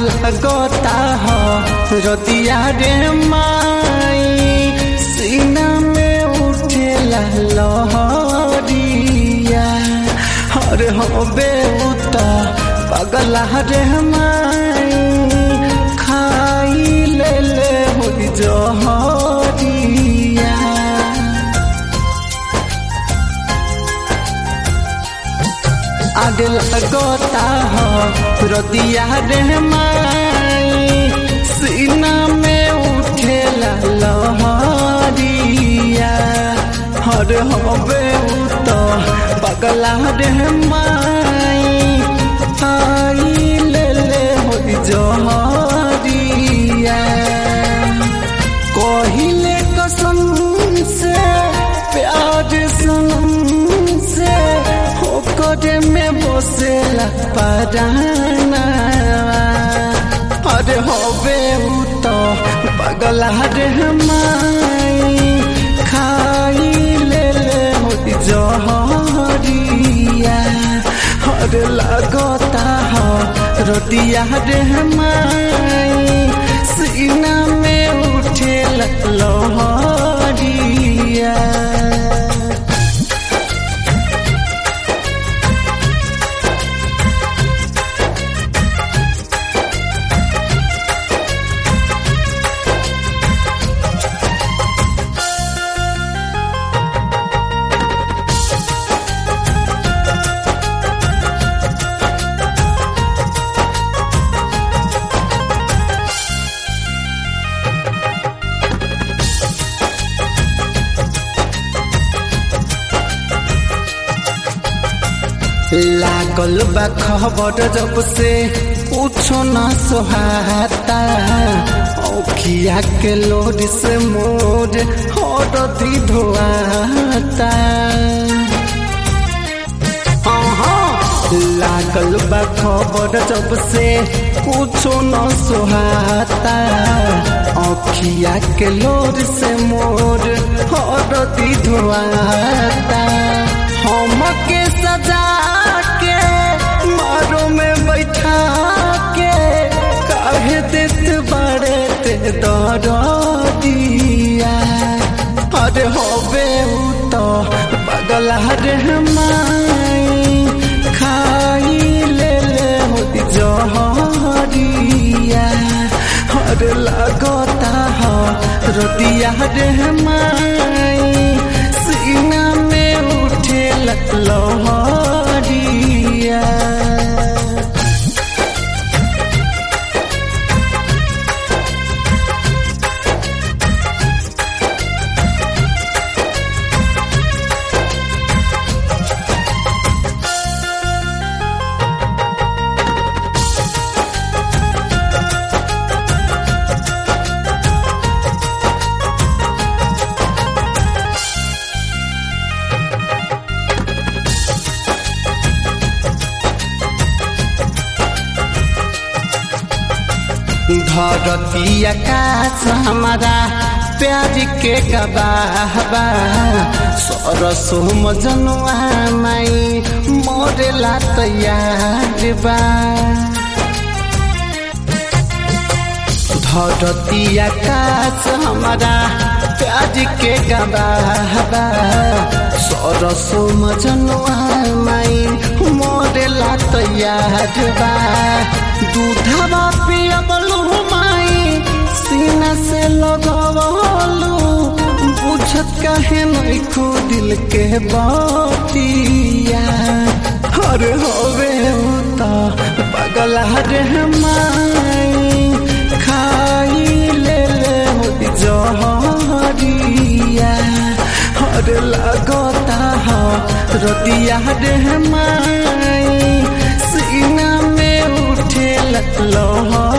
लगता हो रतिया रे माई सीना में उठेला लहरिया हर होबे उता पगला रे माई खाई ले हो जहरिया आग लगता हो रतिया रे माई सीना में उठेला लहरिया हर होबे उता पगला रे माई आई ले हो जहरिया कहिले कसम से प्यार सनम से होकर में बसेला पराना अरे होबे उतो पगला रे माई खाई ले हो जहरिया हर लगता हो रतिया रे माई सीना में उठे लहरिया लागल बा खबर जब से पूछो न सोहाता औखिया के लोड से मोर हरदी धोआता लागल बा खबर जब से पूछो न सोहाता औखिया के लोड से मोर हरदी धोआता हम के सजा के मारो में बैठा के काहे देत बड़े ते दरदिया अरे होबे उतो पगला रे माई खाई ले हो जहरिया अरे लगता हो रतिया रे माई सीना में उठे लहरिया धरती आकाश हमारा प्यार के गवाहबा सरसो मजनुआ माई मोरेला तैयार बा धरती आकाश हमारा प्यार के गवाहबा सरसो मजनुआ माई मोरेला तैयार बा दूधवा पियबलू माई सीना से लगवलू बुझत काहे नइखो दिल के बतिया हर होवे उता पगला रे माई खाई ले हो जहरिया हर लगता हो रतिया रे माई सीना में उठे लहरिया